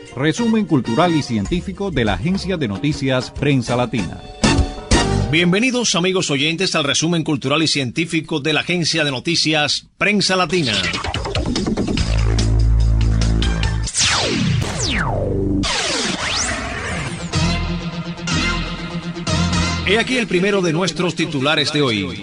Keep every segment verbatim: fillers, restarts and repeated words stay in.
Resumen cultural y científico de la agencia de noticias Prensa Latina. Bienvenidos, amigos oyentes, al resumen cultural y científico de la agencia de noticias Prensa Latina. He aquí el primero de nuestros titulares de hoy.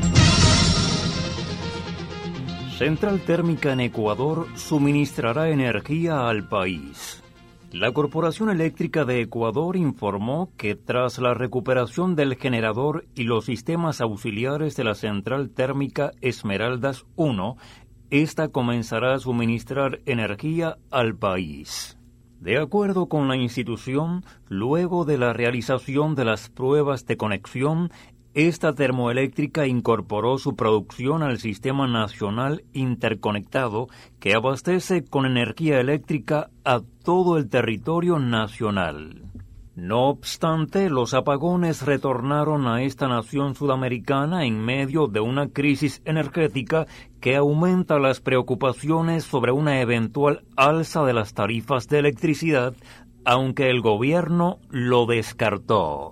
Central Térmica en Ecuador suministrará energía al país. La Corporación Eléctrica de Ecuador informó que tras la recuperación del generador y los sistemas auxiliares de la Central Térmica Esmeraldas uno, esta comenzará a suministrar energía al país. De acuerdo con la institución, luego de la realización de las pruebas de conexión, esta termoeléctrica incorporó su producción al Sistema Nacional Interconectado que abastece con energía eléctrica a todo el territorio nacional. No obstante, los apagones retornaron a esta nación sudamericana en medio de una crisis energética que aumenta las preocupaciones sobre una eventual alza de las tarifas de electricidad, aunque el gobierno lo descartó.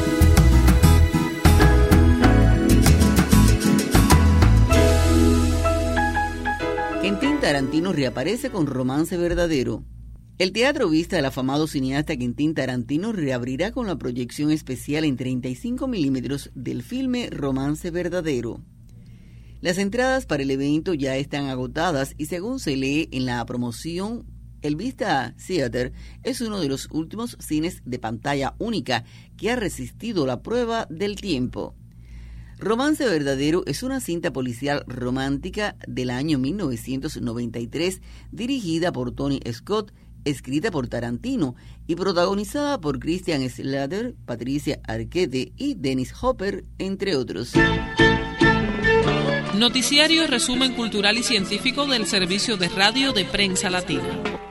Quentin Tarantino reaparece con Romance Verdadero. El Teatro Vista del afamado cineasta Quentin Tarantino reabrirá con la proyección especial en treinta y cinco milímetros del filme Romance Verdadero. Las entradas para el evento ya están agotadas y según se lee en la promoción, el Vista Theater es uno de los últimos cines de pantalla única que ha resistido la prueba del tiempo. Romance Verdadero es una cinta policial romántica del año mil novecientos noventa y tres dirigida por Tony Scott, escrita por Tarantino y protagonizada por Christian Slater, Patricia Arquette y Dennis Hopper, entre otros. Noticiario y resumen cultural y científico del Servicio de Radio de Prensa Latina.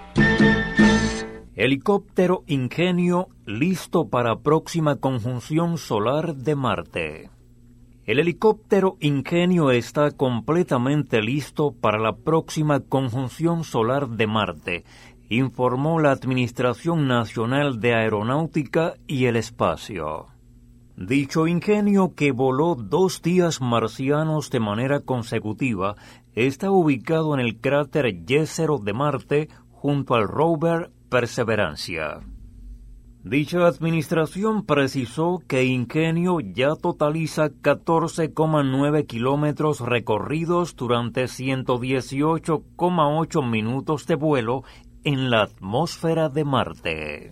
Helicóptero Ingenio listo para próxima conjunción solar de Marte. El helicóptero Ingenio está completamente listo para la próxima conjunción solar de Marte, informó la Administración Nacional de Aeronáutica y el Espacio. Dicho ingenio, que voló dos días marcianos de manera consecutiva, está ubicado en el cráter Jezero de Marte junto al rover Perseverancia. Dicha administración precisó que Ingenio ya totaliza catorce coma nueve kilómetros recorridos durante ciento dieciocho coma ocho minutos de vuelo en la atmósfera de Marte.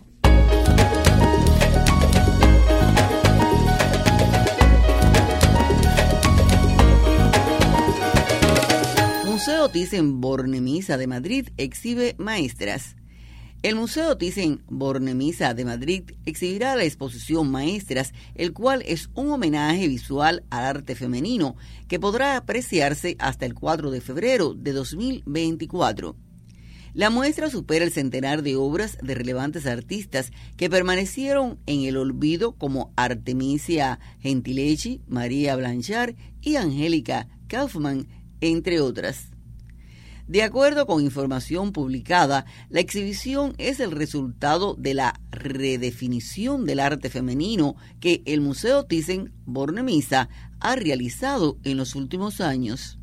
Museo Thyssen-Bornemisza de Madrid exhibe maestras. El Museo Thyssen-Bornemisza de Madrid exhibirá la exposición Maestras, el cual es un homenaje visual al arte femenino que podrá apreciarse hasta el cuatro de febrero de dos mil veinticuatro. La muestra supera el centenar de obras de relevantes artistas que permanecieron en el olvido como Artemisia Gentileschi, María Blanchard y Angélica Kaufmann, entre otras. De acuerdo con información publicada, la exhibición es el resultado de la redefinición del arte femenino que el Museo Thyssen-Bornemisza ha realizado en los últimos años.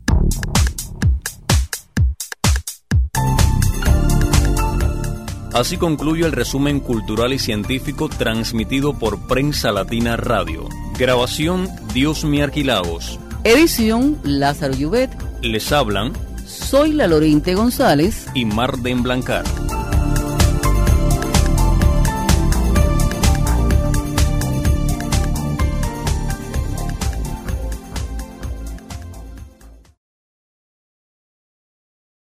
Así concluye el resumen cultural y científico transmitido por Prensa Latina Radio. Grabación Diosmi Arquilaos. Edición Lázaro Llubet. Les hablan Soy la Lorente González y Marden Blancar.